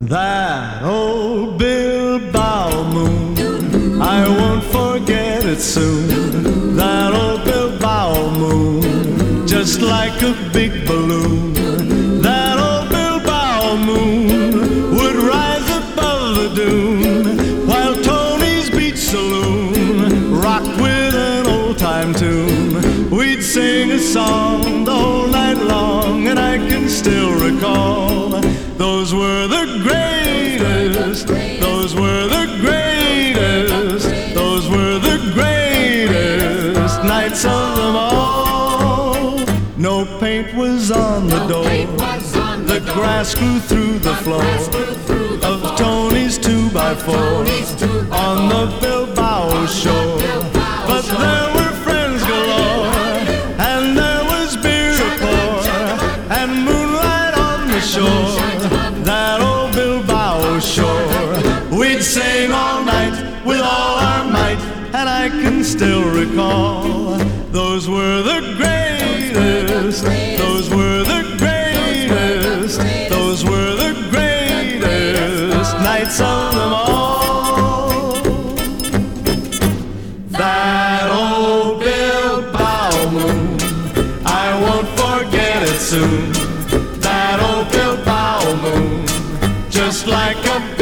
That old Bilbao moon, I won't forget it soon. That old Bilbao moon, just like a big balloon. That old Bilbao moon would rise above the dune, while Tony's Beach Saloon rocked with an old-time tune. We'd sing a song the whole night long, and I can still recall those were the greatest, those were the greatest, those were the greatest nights of them all. No paint was on the door, the grass grew through the floor of Tony's 2x4 on the Bilbao shore. But there were friends galore, and there was beer to pour, and moonlight on the shore. That old Bilbao shore, we'd sing all night with all our might, and I can still recall those were the greatest, those were the greatest, those were the greatest nights of them all. That old Bilbao moon, I won't forget it soon. That old Bilbao moon, just like a